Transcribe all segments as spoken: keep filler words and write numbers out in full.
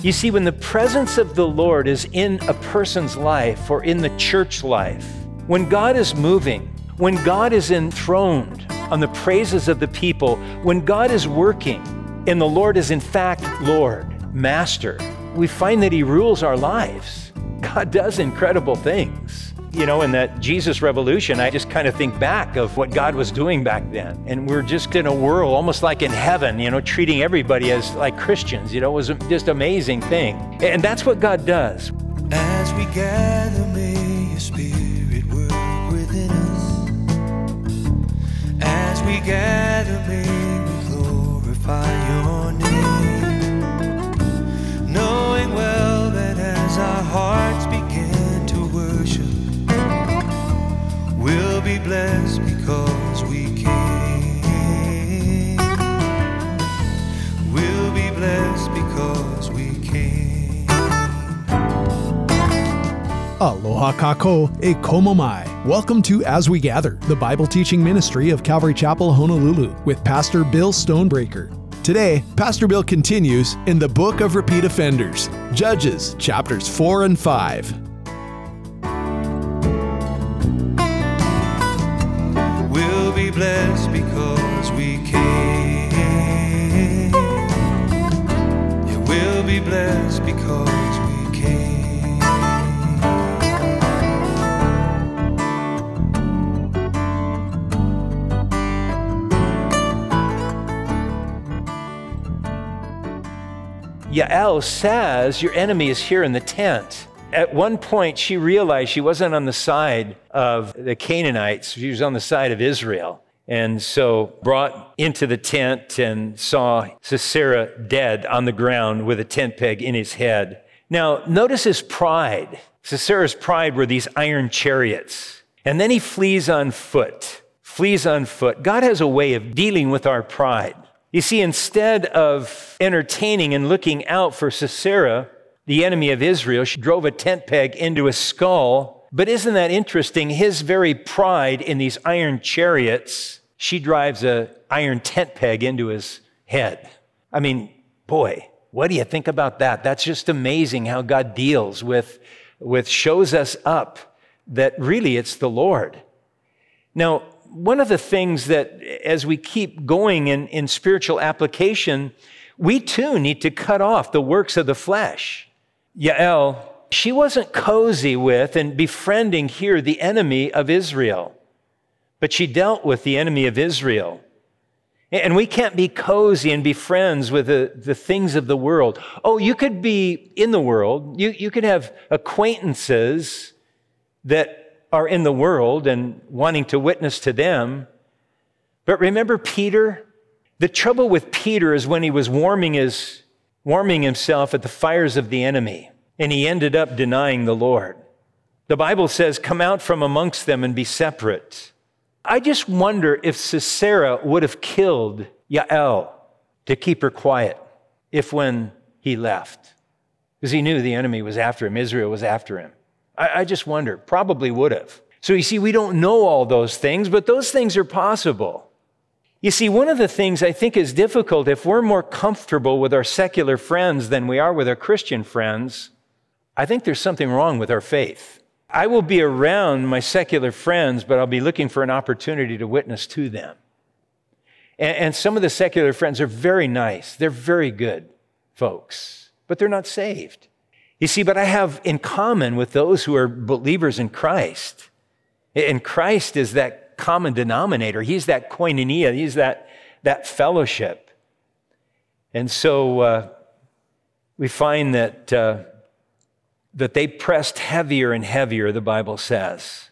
You see, when the presence of the Lord is in a person's life or in the church life, when God is moving, when God is enthroned on the praises of the people, when God is working and the Lord is in fact Lord, Master, we find that He rules our lives. God does incredible things. You know, in that Jesus revolution, I just kind of think back of what God was doing back then. And we're just in a world almost like in heaven, you know, treating everybody as like Christians. You know, it was just an amazing thing. And that's what God does. As we gather, may your spirit work within us. As we gather, may we glorify your name. Knowing well that as our hearts begin to worship, we'll be blessed because we came. We'll be blessed because we came. Aloha kako e komo mai. Welcome to As We Gather, the Bible teaching ministry of Calvary Chapel, Honolulu, with Pastor Bill Stonebreaker. Today, Pastor Bill continues in the Book of Repeat Offenders, Judges, chapters four and five. We'll be blessed because we came. Yeah, we'll be blessed because we came. Yael says, your enemy is here in the tent. At one point, she realized she wasn't on the side of the Canaanites. She was on the side of Israel. And so brought into the tent and saw Sisera dead on the ground with a tent peg in his head. Now, notice his pride. Sisera's pride were these iron chariots. And then he flees on foot, flees on foot. God has a way of dealing with our pride. You see, instead of entertaining and looking out for Sisera, the enemy of Israel, she drove a tent peg into his skull. But isn't that interesting? His very pride in these iron chariots, she drives an iron tent peg into his head. I mean, boy, what do you think about that? That's just amazing how God deals with, with shows us up that really it's the Lord. Now, one of the things that as we keep going in, in spiritual application, we too need to cut off the works of the flesh. Yael, she wasn't cozy with and befriending here the enemy of Israel, but she dealt with the enemy of Israel. And we can't be cozy and be friends with the, the things of the world. Oh, you could be in the world. You, you could have acquaintances that are in the world and wanting to witness to them. But remember Peter? The trouble with Peter is when he was warming his warming himself at the fires of the enemy, and he ended up denying the Lord. The Bible says, come out from amongst them and be separate. I just wonder if Sisera would have killed Yael to keep her quiet if when he left, because he knew the enemy was after him, Israel was after him. I, I just wonder, probably would have. So you see, we don't know all those things, but those things are possible. You see, one of the things I think is difficult, if we're more comfortable with our secular friends than we are with our Christian friends, I think there's something wrong with our faith. I will be around my secular friends, but I'll be looking for an opportunity to witness to them. And, and some of the secular friends are very nice. They're very good folks, but they're not saved. You see, but I have in common with those who are believers in Christ. And Christ is that common denominator. He's that koinonia. He's that, that fellowship. And so uh, we find that, uh, that they pressed heavier and heavier, the Bible says.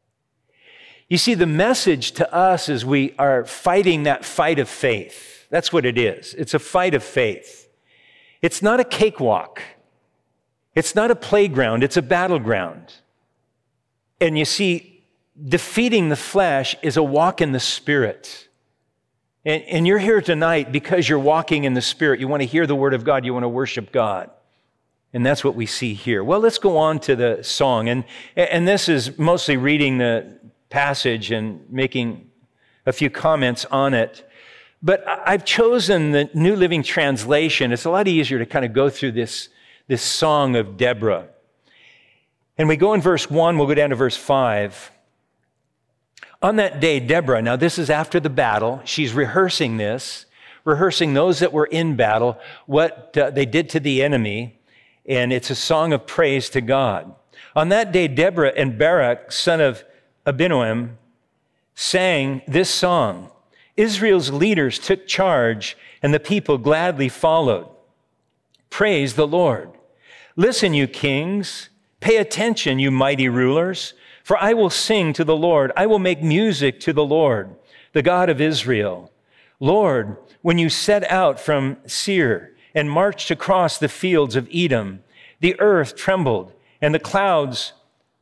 You see, the message to us is we are fighting that fight of faith. That's what it is. It's a fight of faith. It's not a cakewalk. It's not a playground. It's a battleground. And you see, defeating the flesh is a walk in the Spirit. And, and you're here tonight because you're walking in the Spirit. You want to hear the Word of God. You want to worship God. And that's what we see here. Well, let's go on to the song. And, and this is mostly reading the passage and making a few comments on it. But I've chosen the New Living Translation. It's a lot easier to kind of go through this this song of Deborah. And we go in verse one, we'll go down to verse five. On that day, Deborah, now this is after the battle, she's rehearsing this, rehearsing those that were in battle, what uh, they did to the enemy, and it's a song of praise to God. On that day, Deborah and Barak, son of Abinoam, sang this song. Israel's leaders took charge, and the people gladly followed. Praise the Lord. Listen, you kings. Pay attention, you mighty rulers. For I will sing to the Lord. I will make music to the Lord, the God of Israel. Lord, when you set out from Seir and marched across the fields of Edom, the earth trembled, and the clouds,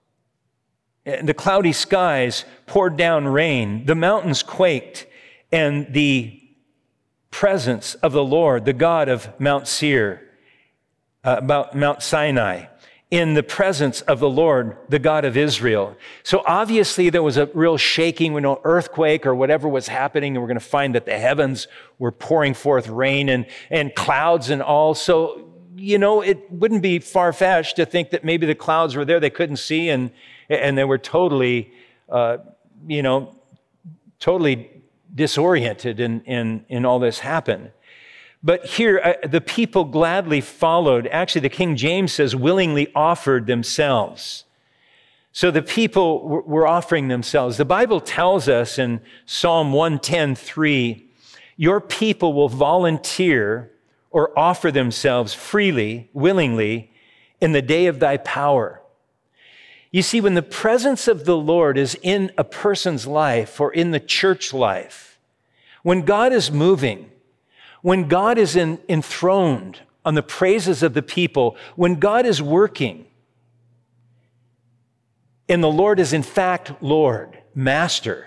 the cloudy skies poured down rain. The mountains quaked, and the presence of the Lord, the God of Mount Seir, uh, Mount Sinai, in the presence of the Lord, the God of Israel. So obviously there was a real shaking, you know, earthquake or whatever was happening, and we're going to find that the heavens were pouring forth rain and, and clouds and all. So, you know, it wouldn't be far-fetched to think that maybe the clouds were there they couldn't see, and, and they were totally, uh, you know, totally disoriented in, in, in all this happened. But here, uh, the people gladly followed. Actually, the King James says, willingly offered themselves. So the people w- were offering themselves. The Bible tells us in Psalm one ten three, your people will volunteer or offer themselves freely, willingly, in the day of thy power. You see, when the presence of the Lord is in a person's life or in the church life, when God is moving, when God is in, enthroned on the praises of the people, when God is working, and the Lord is in fact Lord, Master,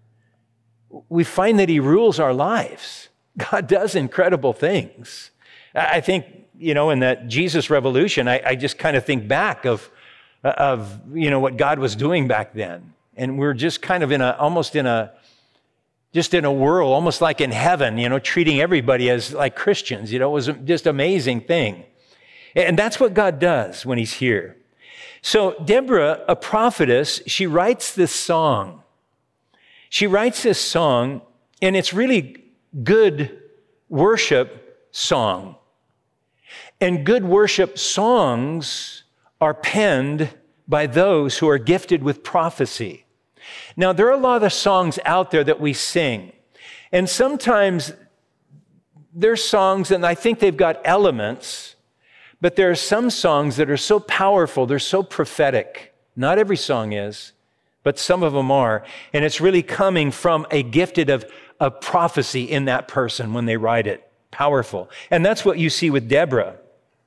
we find that he rules our lives. God does incredible things. I think, you know, in that Jesus revolution, I, I just kind of think back of, of, you know, what God was doing back then. And we're just kind of in a, almost in a, just in a world, almost like in heaven, you know, treating everybody as like Christians. You know, it was just an amazing thing. And that's what God does when he's here. So Deborah, a prophetess, she writes this song. She writes this song, and it's really good worship song. And good worship songs are penned by those who are gifted with prophecy. Now, there are a lot of songs out there that we sing, and sometimes there's songs, and I think they've got elements, but there are some songs that are so powerful, they're so prophetic. Not every song is, but some of them are, and it's really coming from a gifted of, of prophecy in that person when they write it. Powerful. And that's what you see with Deborah.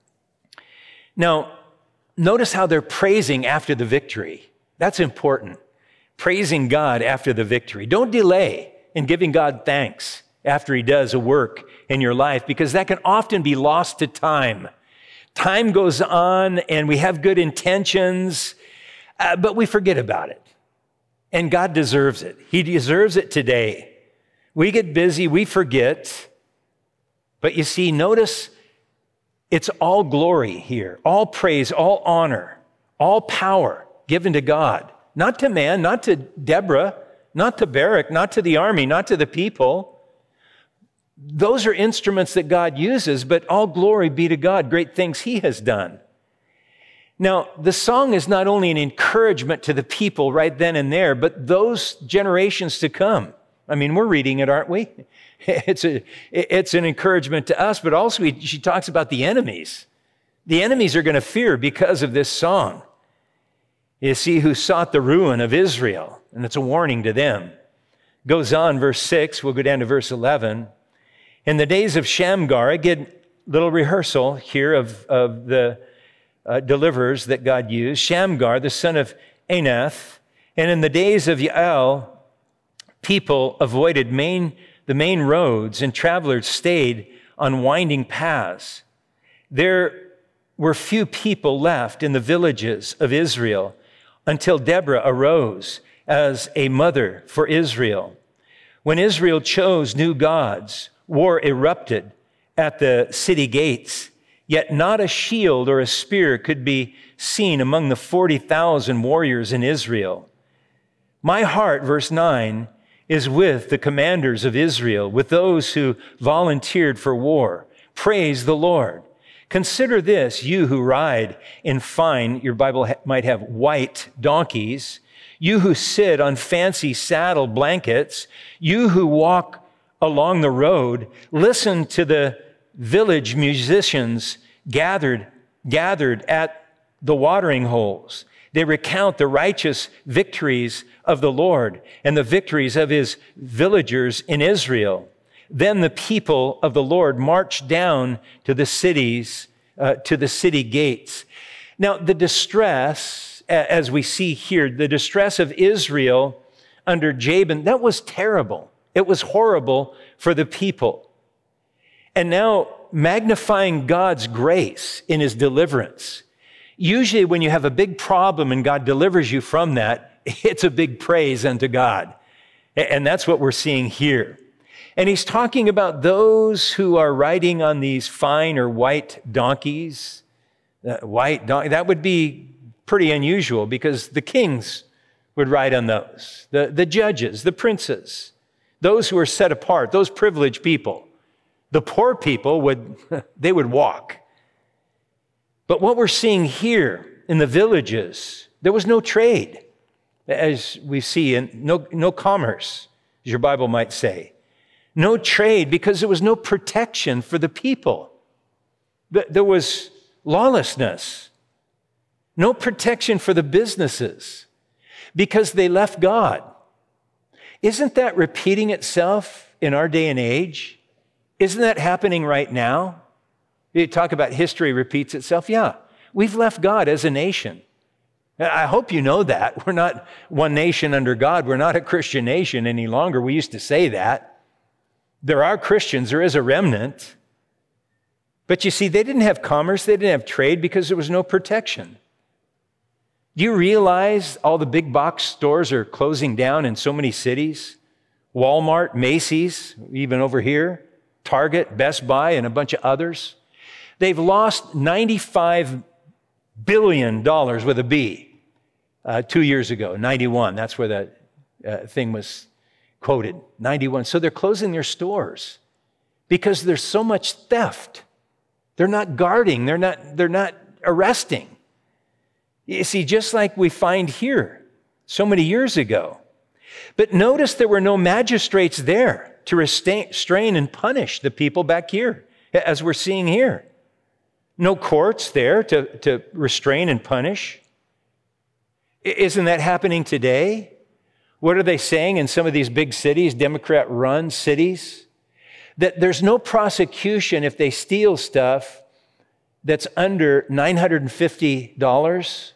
Now, notice how they're praising after the victory. That's important. Praising God after the victory. Don't delay in giving God thanks after he does a work in your life, because that can often be lost to time. Time goes on and we have good intentions, uh, but we forget about it. And God deserves it. He deserves it today. We get busy, we forget. But you see, notice it's all glory here, all praise, all honor, all power given to God. Not to man, not to Deborah, not to Barak, not to the army, not to the people. Those are instruments that God uses, but all glory be to God, great things he has done. Now, the song is not only an encouragement to the people right then and there, but those generations to come. I mean, we're reading it, aren't we? It's a, it's an encouragement to us, but also he, she talks about the enemies. The enemies are going to fear because of this song. You see, who sought the ruin of Israel, and it's a warning to them. Goes on, verse six, we'll go down to verse eleven. In the days of Shamgar, again, little rehearsal here of, of the uh, deliverers that God used. Shamgar, the son of Anath, and in the days of Yael, people avoided main, the main roads, and travelers stayed on winding paths. There were few people left in the villages of Israel until Deborah arose as a mother for Israel. When Israel chose new gods, war erupted at the city gates. Yet not a shield or a spear could be seen among the forty thousand warriors in Israel. My heart, verse nine, is with the commanders of Israel, with those who volunteered for war. Praise the Lord. Consider this, you who ride in fine, your Bible ha- might have white donkeys, you who sit on fancy saddle blankets, you who walk along the road, listen to the village musicians gathered, gathered at the watering holes. They recount the righteous victories of the Lord and the victories of his villagers in Israel. Then the people of the Lord marched down to the cities, uh, to the city gates. Now, the distress, as we see here, the distress of Israel under Jabin, that was terrible. It was horrible for the people. And now, magnifying God's grace in his deliverance. Usually when you have a big problem and God delivers you from that, it's a big praise unto God. And that's what we're seeing here. And he's talking about those who are riding on these fine or white donkeys. Uh, white donkey, that would be pretty unusual because the kings would ride on those. The, the judges, the princes, those who are set apart, those privileged people. The poor people would, they would walk. But what we're seeing here in the villages, there was no trade, as we see, and no, no commerce, as your Bible might say. No trade because there was no protection for the people. There was lawlessness. No protection for the businesses because they left God. Isn't that repeating itself in our day and age? Isn't that happening right now? You talk about history repeats itself. Yeah, we've left God as a nation. I hope you know that. We're not one nation under God. We're not a Christian nation any longer. We used to say that. There are Christians. There is a remnant. But you see, they didn't have commerce. They didn't have trade because there was no protection. Do you realize all the big box stores are closing down in so many cities? Walmart, Macy's, even over here. Target, Best Buy, and a bunch of others. They've lost ninety-five billion dollars with a B uh, two years ago, ninety-one. That's where that uh, thing was quoted, ninety-one. So they're closing their stores because there's so much theft. They're not guarding. They're not, they're not arresting. You see, just like we find here so many years ago. But notice there were no magistrates there to restrain and punish the people back here, as we're seeing here. No courts there to, to restrain and punish. Isn't that happening today? What are they saying in some of these big cities, Democrat-run cities? That there's no prosecution if they steal stuff that's under nine hundred fifty dollars.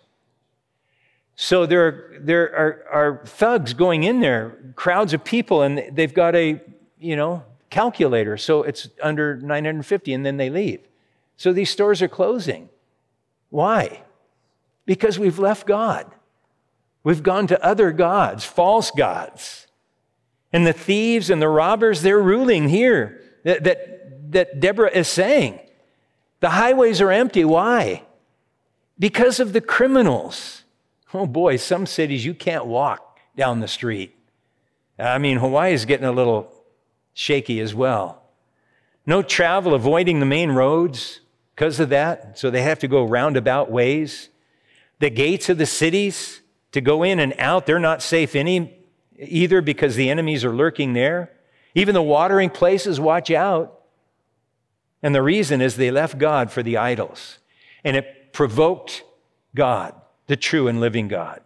So there are, there are, are thugs going in there, crowds of people, and they've got a, you know, calculator. So it's under nine hundred fifty, and then they leave. So these stores are closing. Why? Because we've left God. We've gone to other gods, false gods. And the thieves and the robbers, they're ruling here. That, that, that Deborah is saying. The highways are empty. Why? Because of the criminals. Oh boy, some cities you can't walk down the street. I mean, Hawaii is getting a little shaky as well. No travel, avoiding the main roads because of that. So they have to go roundabout ways. The gates of the cities to go in and out, they're not safe any either because the enemies are lurking there. Even the watering places, watch out. And the reason is they left God for the idols. And it provoked God, the true and living God.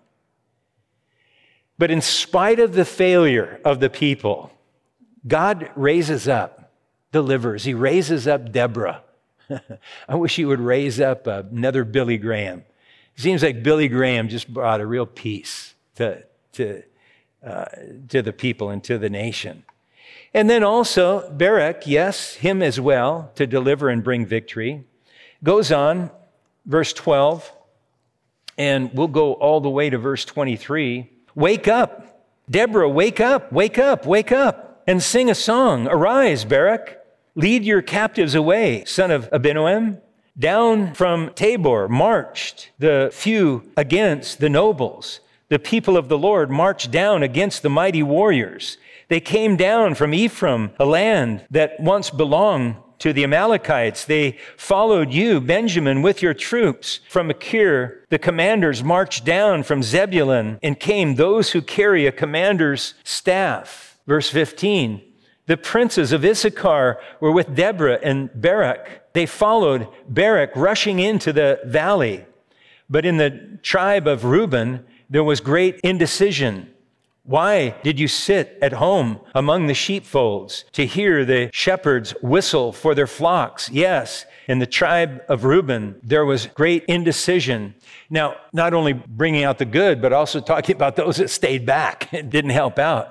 But in spite of the failure of the people, God raises up, delivers. He raises up Deborah. I wish he would raise up another Billy Graham. It seems like Billy Graham just brought a real peace to, to, uh, to the people and to the nation. And then also Barak, yes, him as well, to deliver and bring victory. Goes on, verse twelve, and we'll go all the way to verse twenty-three. Wake up, Deborah, wake up, wake up, wake up, and sing a song. Arise, Barak, lead your captives away, son of Abinoam. Down from Tabor marched the few against the nobles. The people of the Lord marched down against the mighty warriors. They came down from Ephraim, a land that once belonged to the Amalekites. They followed you, Benjamin, with your troops. From Achir, the commanders marched down from Zebulun, and came those who carry a commander's staff. Verse fifteen, the princes of Issachar were with Deborah and Barak. They followed Barak, rushing into the valley. But in the tribe of Reuben, there was great indecision. Why did you sit at home among the sheepfolds to hear the shepherds whistle for their flocks? Yes, in the tribe of Reuben, there was great indecision. Now, not only bringing out the good, but also talking about those that stayed back. It didn't help out.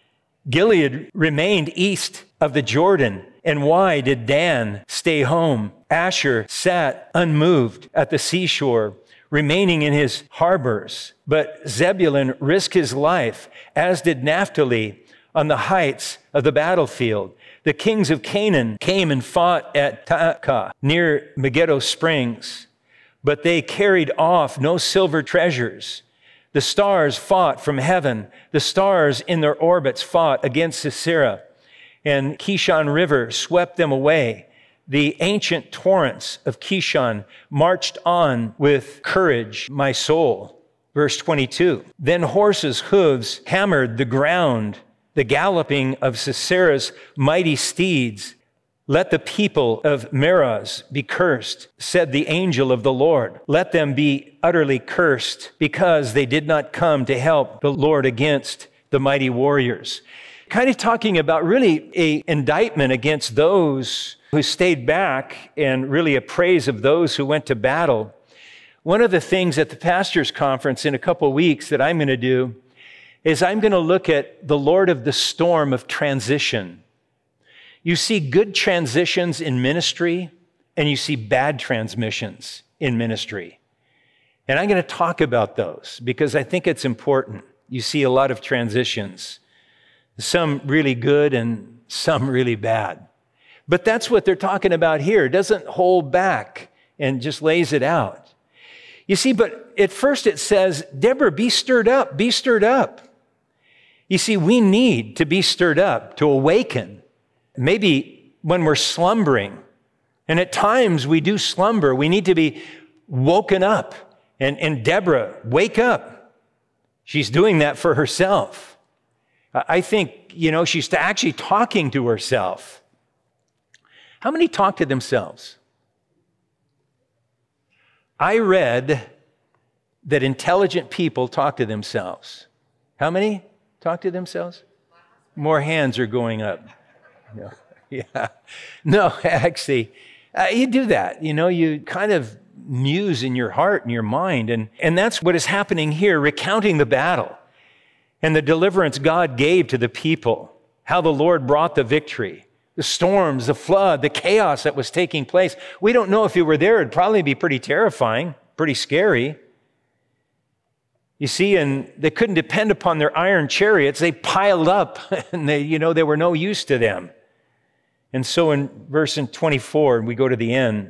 Gilead remained east of the Jordan. And why did Dan stay home? Asher sat unmoved at the seashore, remaining in his harbors. But Zebulun risked his life, as did Naphtali, on the heights of the battlefield. The kings of Canaan came and fought at Taakah, near Megiddo Springs, but they carried off no silver treasures. The stars fought from heaven. The stars in their orbits fought against Sisera, and Kishon River swept them away. The ancient torrents of Kishon marched on with courage, my soul. Verse twenty-two, then horses' hooves hammered the ground, the galloping of Sisera's mighty steeds. Let the people of Meroz be cursed, said the angel of the Lord. Let them be utterly cursed, because they did not come to help the Lord against the mighty warriors. Kind of talking about really an indictment against those who stayed back, and really a praise of those who went to battle. One of the things at the pastors' conference in a couple of weeks that I'm going to do is I'm going to look at the Lord of the storm of transition. You see good transitions in ministry, and you see bad transmissions in ministry. And I'm going to talk about those because I think it's important. You see a lot of transitions, some really good and some really bad. But that's what they're talking about here. It doesn't hold back and just lays it out. You see, but at first it says, Deborah, be stirred up, be stirred up. You see, we need to be stirred up, to awaken. Maybe when we're slumbering, and at times we do slumber, we need to be woken up. And, and Deborah, wake up. She's doing that for herself. I think, you know, she's actually talking to herself. How many talk to themselves? I read that intelligent people talk to themselves. How many talk to themselves? More hands are going up. No, yeah. No, actually, uh, you do that. You know, you kind of muse in your heart and your mind. And, and that's what is happening here, recounting the battle and the deliverance God gave to the people, how the Lord brought the victory, the storms, the flood, the chaos that was taking place. We don't know if you were there. It'd probably be pretty terrifying, pretty scary. You see, and they couldn't depend upon their iron chariots. They piled up, and they, you know, they were no use to them. And so in verse twenty-four, we go to the end.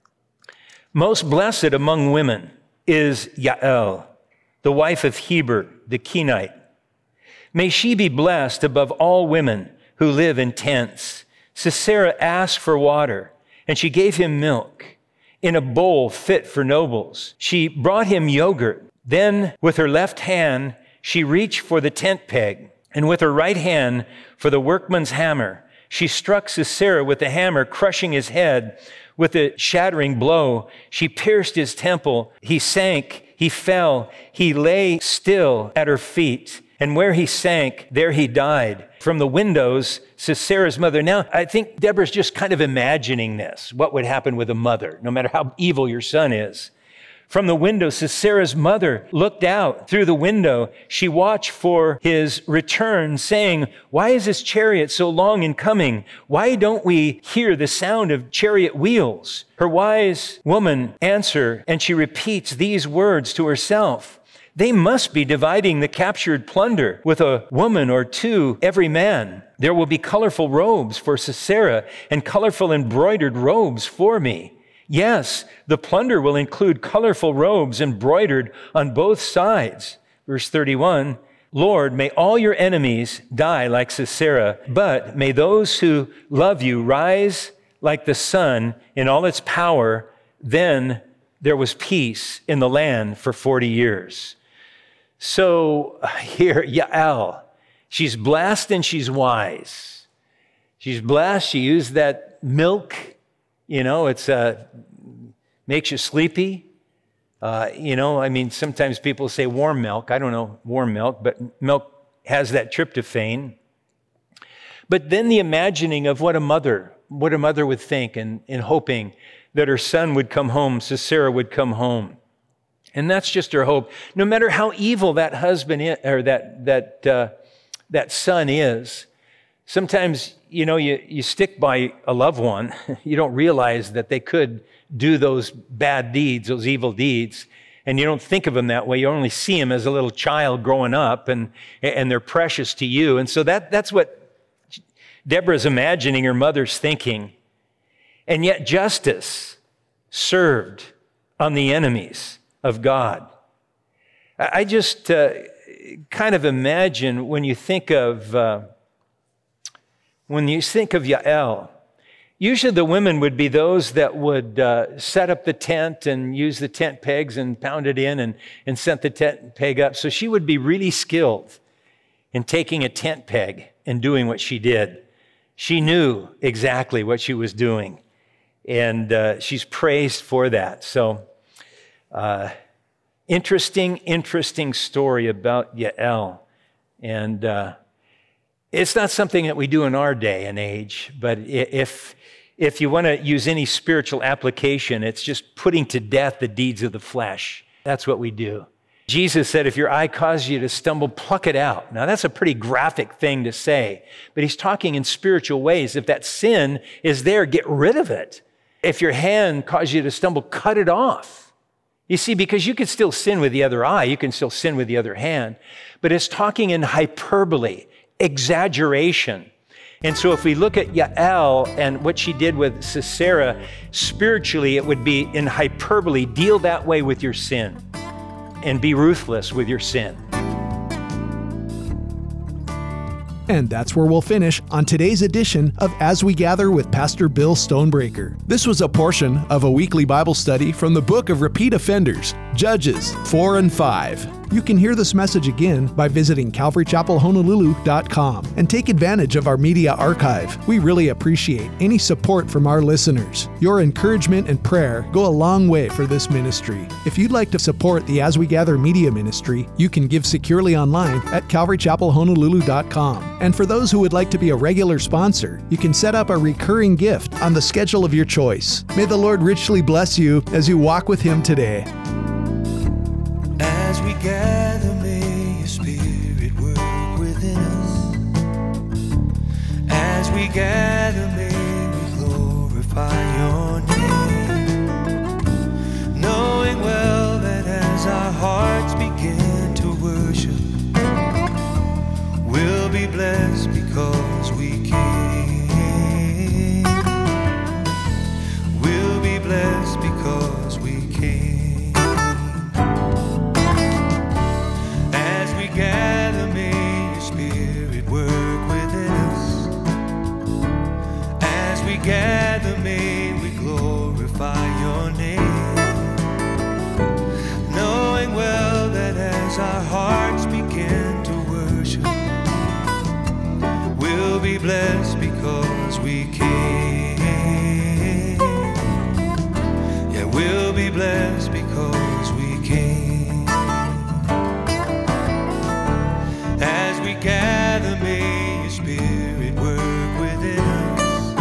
Most blessed among women is Yael, the wife of Heber, the Kenite. May she be blessed above all women who live in tents. Sisera asked for water, and she gave him milk in a bowl fit for nobles. She brought him yogurt. Then with her left hand, she reached for the tent peg, and with her right hand for the workman's hammer. She struck Sisera with the hammer, crushing his head. With a shattering blow, she pierced his temple. He sank, he fell, he lay still at her feet. And where he sank, there he died. From the windows, Sisera's mother. Now, I think Deborah's just kind of imagining this, what would happen with a mother, no matter how evil your son is. From the window, Sisera's mother looked out through the window. She watched for his return, saying, why is this chariot so long in coming? Why don't we hear the sound of chariot wheels? Her wise woman answers, and she repeats these words to herself. They must be dividing the captured plunder with a woman or two every man. There will be colorful robes for Sisera and colorful embroidered robes for me. Yes, the plunder will include colorful robes embroidered on both sides. Verse thirty-one, Lord, may all your enemies die like Sisera, but may those who love you rise like the sun in all its power. Then there was peace in the land for forty years. So here, Yael, she's blessed and she's wise. She's blessed. She used that milk. You know, it's uh, makes you sleepy. Uh, you know, I mean, sometimes people say warm milk. I don't know warm milk, but milk has that tryptophan. But then the imagining of what a mother, what a mother would think, and, and hoping that her son would come home, Sisera would come home. And that's just her hope. No matter how evil that husband is, or that that uh, that son is, sometimes, you know, you, you stick by a loved one. You don't realize that they could do those bad deeds, those evil deeds, and you don't think of them that way. You only see them as a little child growing up, and and they're precious to you. And so that that's what Deborah's imagining her mother's thinking. And yet justice served on the enemies of God. I just uh, kind of imagine when you think of uh, when you think of Yael, usually the women would be those that would uh, set up the tent and use the tent pegs and pound it in and, and set the tent peg up. So she would be really skilled in taking a tent peg and doing what she did. She knew exactly what she was doing, and uh, she's praised for that. So uh, interesting, interesting story about Yael. And uh, it's not something that we do in our day and age, but if if you want to use any spiritual application, it's just putting to death the deeds of the flesh. That's what we do. Jesus said, if your eye causes you to stumble, pluck it out. Now, that's a pretty graphic thing to say, but he's talking in spiritual ways. If that sin is there, get rid of it. If your hand causes you to stumble, cut it off. You see, because you can still sin with the other eye, you can still sin with the other hand, but it's talking in hyperbole, exaggeration. And so if we look at Yael and what she did with Sisera, spiritually it would be in hyperbole, deal that way with your sin and be ruthless with your sin. And that's where we'll finish on today's edition of As We Gather with Pastor Bill Stonebreaker. This was a portion of a weekly Bible study from the book of Repeat Offenders, Judges four and five. You can hear this message again by visiting calvary chapel honolulu dot com and take advantage of our media archive. We really appreciate any support from our listeners. Your encouragement and prayer go a long way for this ministry. If you'd like to support the As We Gather media ministry, you can give securely online at calvary chapel honolulu dot com. And for those who would like to be a regular sponsor, you can set up a recurring gift on the schedule of your choice. May the Lord richly bless you as you walk with Him today. As we gather, may your Spirit work within us. As we gather, may we glorify your name, knowing well that as our hearts begin to worship, we'll be blessed because we came. We'll be blessed because we came. Gather, may your Spirit work within us. As we gather, may we glorify your name, knowing well that as our hearts begin to worship, we'll be blessed because we came. Yeah, we'll be blessed because we came. As we gather, may your Spirit work within us.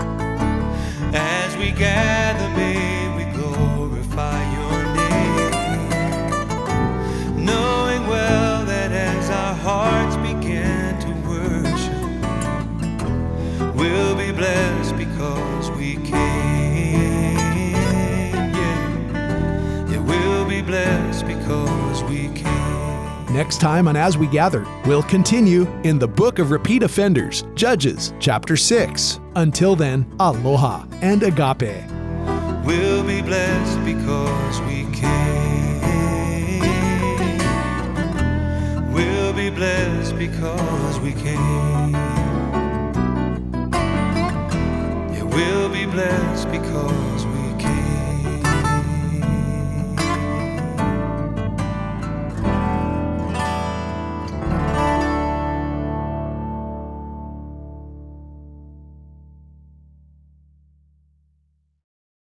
As we gather, may we glorify your name, knowing well that as our hearts begin to worship, we'll be blessed because we came. Yeah, yeah, we'll be blessed because we came. Next time on As We Gather, we'll continue in the book of Repeat Offenders, Judges chapter six. Until then, aloha and agape. We'll be blessed because we came. We'll be blessed because we came. Yeah, we'll be blessed because we